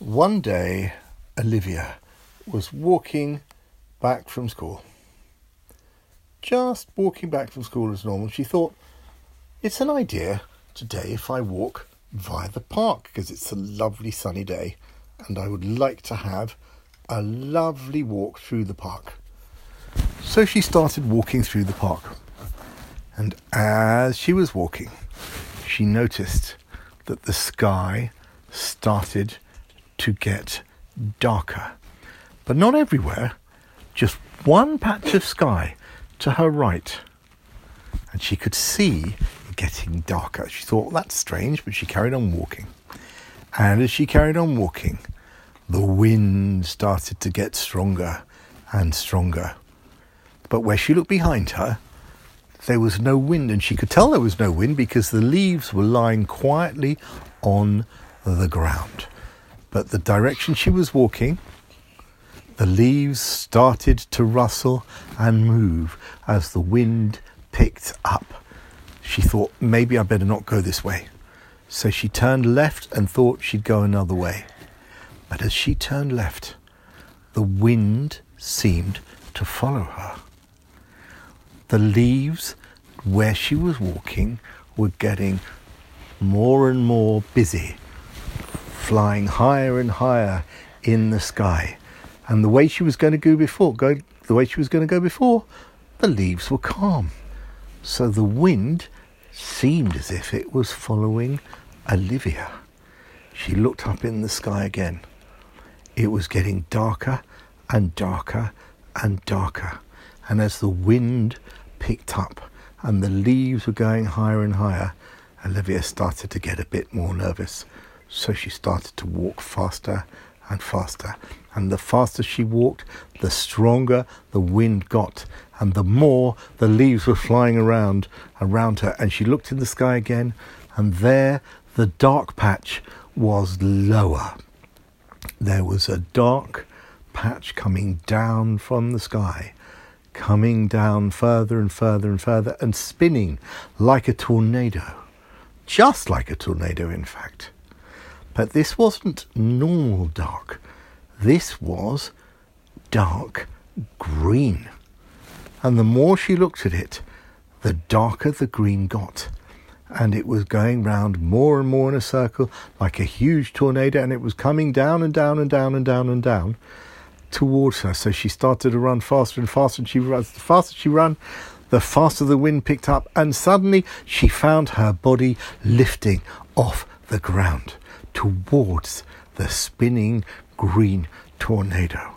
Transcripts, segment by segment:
One day, Olivia was walking back from school. Just walking back from school as normal. She thought, it's an idea today if I walk via the park because it's a lovely sunny day and I would like to have a lovely walk through the park. So she started walking through the park. And as she was walking, she noticed that the sky started to get darker, but not everywhere, just one patch of sky to her right, and she could see it getting darker. She thought, that's strange, but she carried on walking, and as she carried on walking, the wind started to get stronger and stronger, but where she looked behind her, there was no wind, and she could tell there was no wind because the leaves were lying quietly on the ground. But the direction she was walking, the leaves started to rustle and move as the wind picked up. She thought, maybe I better not go this way. So she turned left and thought she'd go another way. But as she turned left, the wind seemed to follow her. The leaves where she was walking were getting more and more busy, flying higher and higher in the sky. And the way she was going to go before, the leaves were calm. So the wind seemed as if it was following Olivia. She looked up in the sky again. It was getting darker and darker and darker. And as the wind picked up and the leaves were going higher and higher, Olivia started to get a bit more nervous. So she started to walk faster and faster. And the faster she walked, the stronger the wind got. And the more the leaves were flying around her. And she looked in the sky again. And there the dark patch was lower. There was a dark patch coming down from the sky. Coming down further and further and further. And spinning like a tornado. Just like a tornado, in fact. But this wasn't normal dark. This was dark green. And the more she looked at it, the darker the green got. And it was going round more and more in a circle like a huge tornado. And it was coming down and down and down and down and down towards her. So she started to run faster and faster. And the faster she ran, the faster the wind picked up. And suddenly she found her body lifting off the ground towards the spinning green tornado.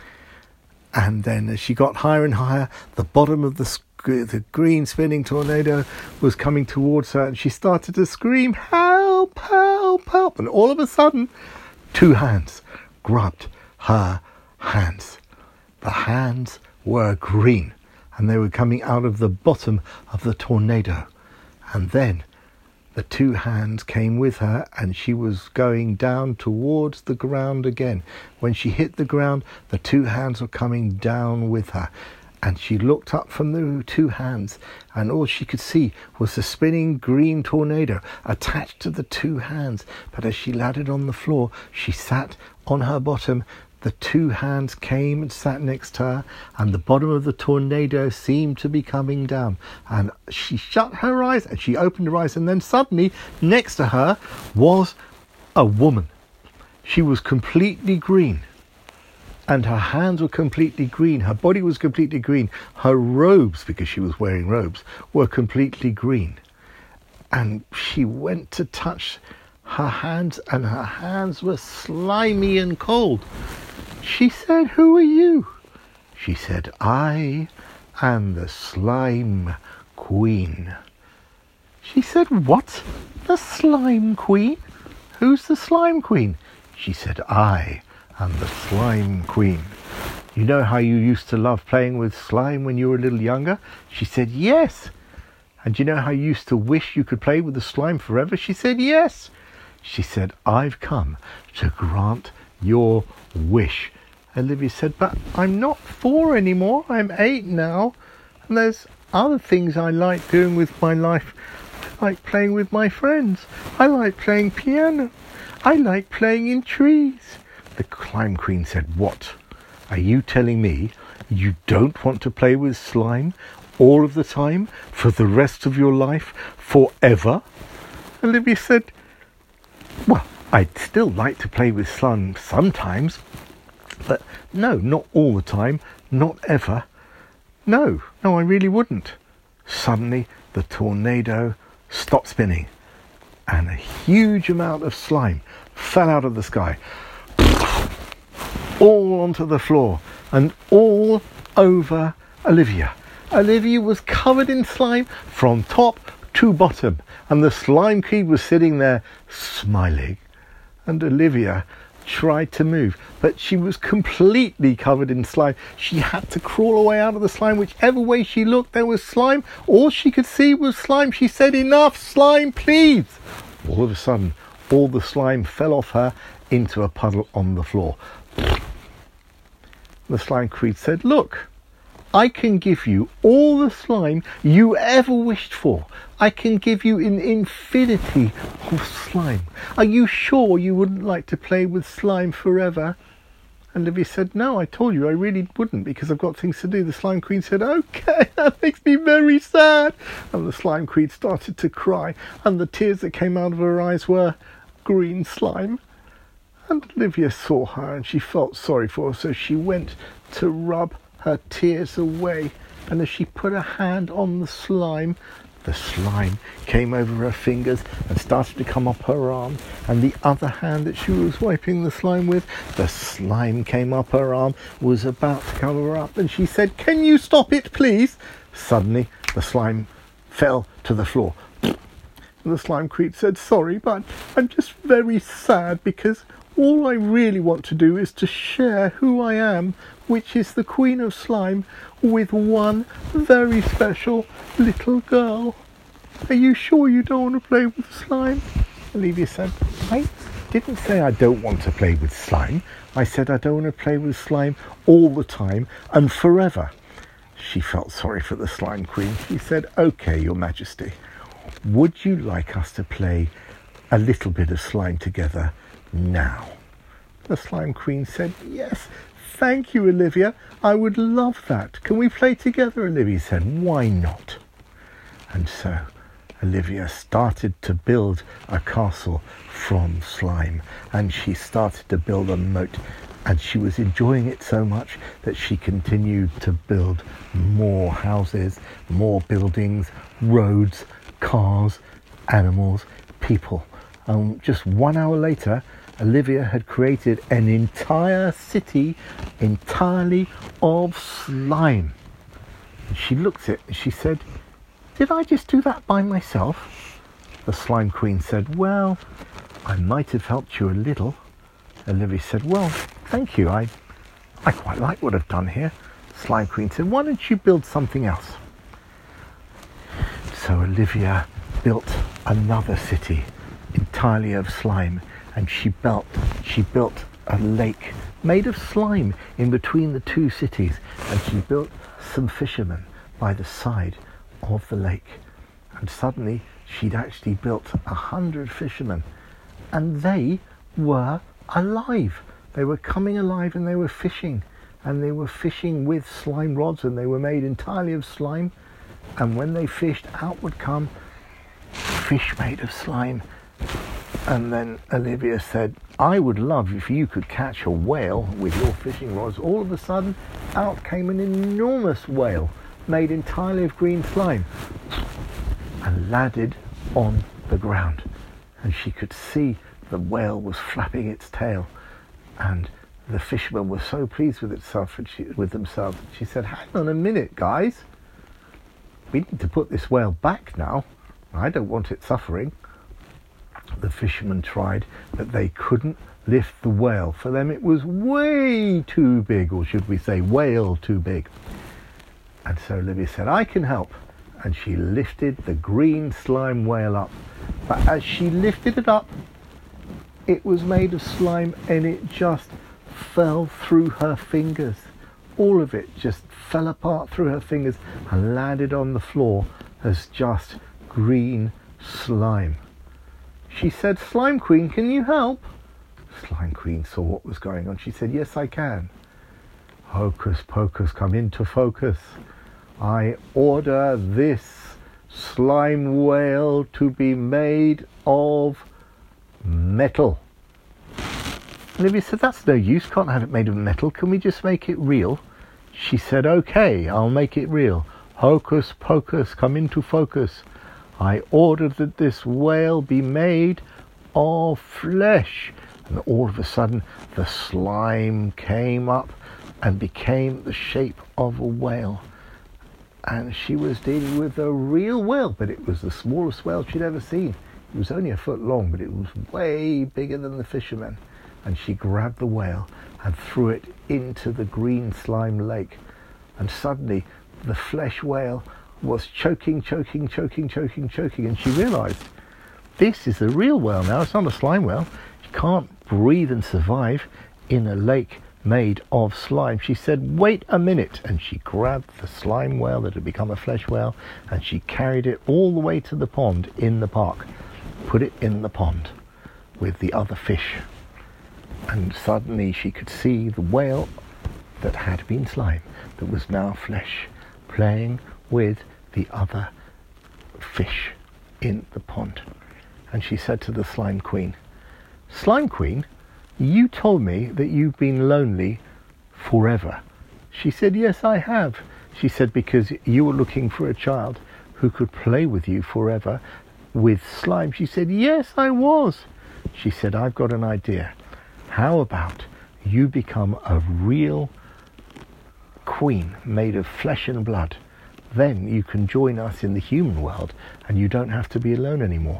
And then as she got higher and higher, the bottom of the green spinning tornado was coming towards her, and she started to scream, help, help, help. And all of a sudden, two hands grabbed her hands. The hands were green, and they were coming out of the bottom of the tornado. And then the two hands came with her, and she was going down towards the ground again. When she hit the ground, the two hands were coming down with her. And she looked up from the two hands, and all she could see was the spinning green tornado attached to the two hands. But as she landed on the floor, she sat on her bottom. The two hands came and sat next to her, and the bottom of the tornado seemed to be coming down. And she shut her eyes, and she opened her eyes, and then suddenly, next to her was a woman. She was completely green, and her hands were completely green. Her body was completely green. Her robes, because she was wearing robes, were completely green. And she went to touch her hands, and her hands were slimy and cold. She said, who are you? She said, I am the Slime Queen. She said, what? The Slime Queen? Who's the Slime Queen? She said, I am the Slime Queen. You know how you used to love playing with slime when you were a little younger? She said, yes. And you know how you used to wish you could play with the slime forever? She said, yes. She said, I've come to grant your wish. Olivia said, but I'm not 4 anymore. I'm 8 now. And there's other things I like doing with my life like playing with my friends. I like playing piano. I like playing in trees. The Slime Queen said, what? Are you telling me you don't want to play with slime all of the time for the rest of your life, forever? Olivia said, well, I'd still like to play with slime sometimes, but no, not all the time, not ever. No, I really wouldn't. Suddenly, the tornado stopped spinning, and a huge amount of slime fell out of the sky, all onto the floor, and all over Olivia. Olivia was covered in slime from top to bottom, and the Slime Queen was sitting there smiling, and Olivia tried to move, but she was completely covered in slime. She had to crawl away out of the slime. Whichever way she looked, there was slime. All she could see was slime. She said, enough slime, please. All of a sudden, all the slime fell off her into a puddle on the floor. The Slime Queen said, look, I can give you all the slime you ever wished for. I can give you an infinity of slime. Are you sure you wouldn't like to play with slime forever? And Olivia said, no, I told you I really wouldn't because I've got things to do. The Slime Queen said, okay, that makes me very sad. And the Slime Queen started to cry, and the tears that came out of her eyes were green slime. And Olivia saw her and she felt sorry for her, so she went to rub her tears away, and as she put her hand on the slime came over her fingers and started to come up her arm, and the other hand that she was wiping the slime with, the slime came up her arm, was about to cover her up, and she said, can you stop it, please? Suddenly, the slime fell to the floor. And the Slime Queen said, sorry, but I'm just very sad because all I really want to do is to share who I am, which is the Queen of Slime, with one very special little girl. Are you sure you don't want to play with slime? Olivia said, I didn't say I don't want to play with slime. I said I don't want to play with slime all the time and forever. She felt sorry for the Slime Queen. She said, okay, Your Majesty, would you like us to play a little bit of slime together now? The Slime Queen said, yes, thank you, Olivia. I would love that. Can we play together? Olivia said, why not? And so Olivia started to build a castle from slime, and she started to build a moat, and she was enjoying it so much that she continued to build more houses, more buildings, roads, cars, animals, people. And just 1 hour later, Olivia had created an entire city entirely of slime. And she looked at it and she said, did I just do that by myself? The Slime Queen said, well, I might have helped you a little. Olivia said, well, thank you. I quite like what I've done here. Slime Queen said, why don't you build something else? So Olivia built another city entirely of slime, and she built a lake made of slime in between the two cities, and she built some fishermen by the side of the lake. And suddenly she'd actually built 100 fishermen, and they were alive. They were coming alive, and they were fishing with slime rods, and they were made entirely of slime. And when they fished, out would come fish made of slime. And then Olivia said, I would love if you could catch a whale with your fishing rods. All of a sudden, out came an enormous whale made entirely of green slime and landed on the ground. And she could see the whale was flapping its tail, and the fishermen were so pleased with themselves. She said, hang on a minute, guys. We need to put this whale back now. I don't want it suffering. The fishermen tried, but they couldn't lift the whale. For them it was way too big, or should we say whale too big. And so Olivia said, I can help. And she lifted the green slime whale up. But as she lifted it up, it was made of slime, and it just fell through her fingers. All of it just fell apart through her fingers and landed on the floor as just green slime. She said, "Slime Queen, can you help?" Slime Queen saw what was going on. She said, "Yes, I can." "Hocus pocus, come into focus. I order this slime whale to be made of metal." Olivia said, "That's no use, can't have it made of metal. Can we just make it real?" She said, "Okay, I'll make it real. Hocus pocus, come into focus. I ordered that this whale be made of flesh." And all of a sudden, the slime came up and became the shape of a whale. And she was dealing with a real whale, but it was the smallest whale she'd ever seen. It was only a foot long, but it was way bigger than the fisherman. And she grabbed the whale and threw it into the green slime lake. And suddenly, the flesh whale was choking, and she realized, this is a real whale now, it's not a slime whale. You can't breathe and survive in a lake made of slime. She said, "Wait a minute," and she grabbed the slime whale that had become a flesh whale, and she carried it all the way to the pond in the park, put it in the pond with the other fish. And suddenly she could see the whale that had been slime, that was now flesh, playing with the other fish in the pond. And she said to the Slime Queen, "Slime Queen, you told me that you've been lonely forever." She said, "Yes, I have." She said, "Because you were looking for a child who could play with you forever with slime." She said, "Yes, I was." She said, "I've got an idea. How about you become a real queen made of flesh and blood? Then you can join us in the human world and you don't have to be alone anymore."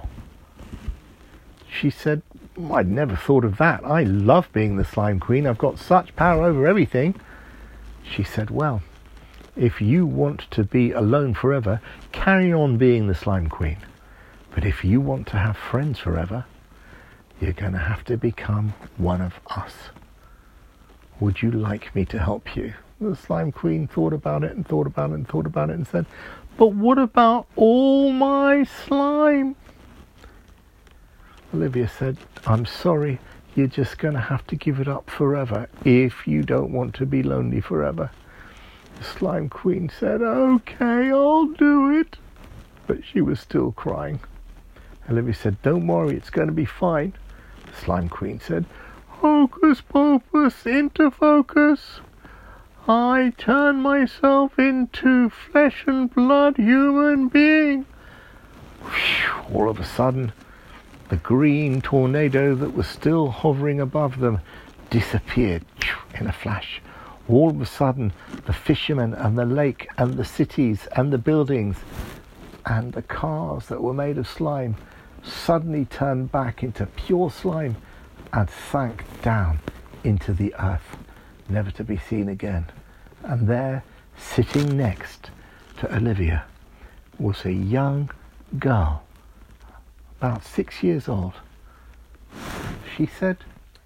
She said, "I'd never thought of that. I love being the Slime Queen. I've got such power over everything." She said, "Well, if you want to be alone forever, carry on being the Slime Queen. But if you want to have friends forever, you're going to have to become one of us. Would you like me to help you?" The Slime Queen thought about it and thought about it and thought about it and said, "But what about all my slime?" Olivia said, "I'm sorry, you're just going to have to give it up forever if you don't want to be lonely forever." The Slime Queen said, "Okay, I'll do it." But she was still crying. Olivia said, "Don't worry, it's going to be fine." The Slime Queen said, "Hocus pocus, into focus. I turn myself into flesh and blood human being." Whew, all of a sudden, the green tornado that was still hovering above them disappeared in a flash. All of a sudden, the fishermen and the lake and the cities and the buildings and the cars that were made of slime suddenly turned back into pure slime and sank down into the earth, never to be seen again. And there, sitting next to Olivia, was a young girl, about 6 years old. She said,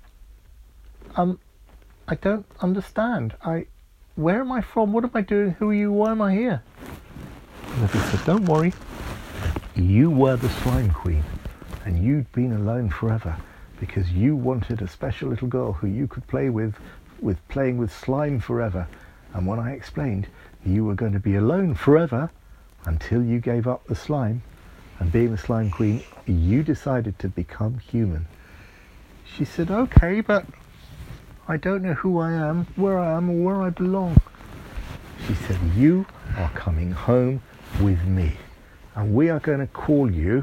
I don't understand. Where am I from? What am I doing? Who are you? Why am I here?" Olivia said, "Don't worry. You were the Slime Queen, and you'd been alone forever because you wanted a special little girl who you could play with playing with slime forever. And when I explained you were going to be alone forever until you gave up the slime, and being the Slime Queen, you decided to become human." She said, "Okay, but I don't know who I am, or where I belong." She said, "You are coming home with me, and we are going to call you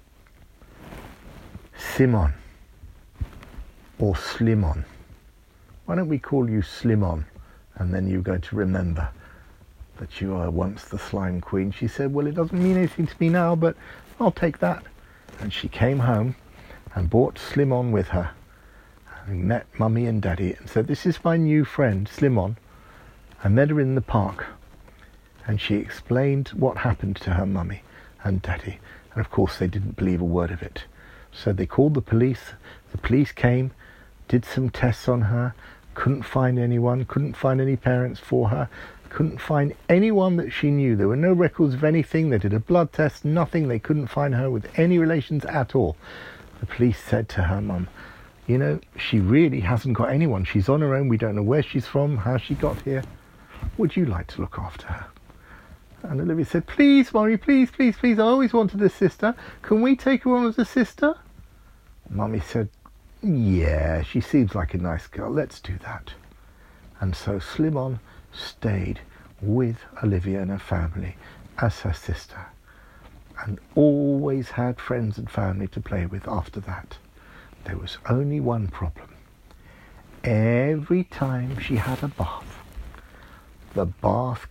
Simon or Slimon. Why don't we call you Slimon, and then you're going to remember that you were once the Slime Queen." She said, "Well, it doesn't mean anything to me now, but I'll take that." And she came home and brought Slimon with her. And we met Mummy and Daddy and said, "This is my new friend, Slimon." I met her in the park, and she explained what happened to her Mummy and Daddy. And of course they didn't believe a word of it. So they called the police. The police came, did some tests on her, couldn't find anyone, couldn't find any parents for her, couldn't find anyone that she knew. There were no records of anything. They did a blood test, nothing. They couldn't find her with any relations at all. The police said to her mum, you know, she really hasn't got anyone. She's on her own. We don't know where she's from, how she got here. Would you like to look after her? And Olivia said, please, Mummy, please, please, please. I always wanted a sister. Can we take her on as a sister? Mummy said, yeah, she seems like a nice girl. Let's do that. And so Slim-On stayed with Olivia and her family as her sister, and always had friends and family to play with after that. There was only one problem. Every time she had a bath, the bath,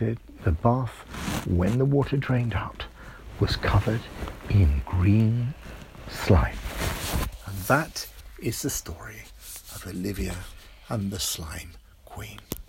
when the water drained out, was covered in green slime. And that is the story of Olivia and the Slime Queen.